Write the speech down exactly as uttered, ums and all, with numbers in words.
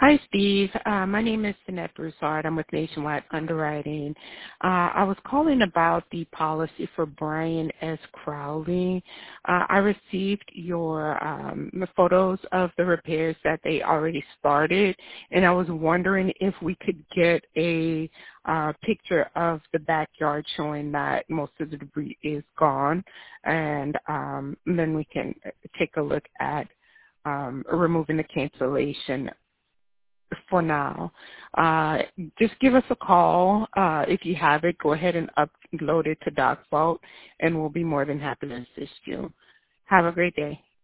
Hi, Steve. Uh, my name is Sinette Broussard. I'm with Nationwide Underwriting. Uh, I was calling about the policy for Brian S. Crowley. Uh, I received your um, the photos of the repairs that they already started, and I was wondering if we could get a uh, picture of the backyard showing that most of the debris is gone, and um, then we can take a look at um, removing the cancellation for now. Uh, just give us a call. Uh, if you have it, go ahead and upload it to DocVault, and we'll be more than happy to assist you. Have a great day.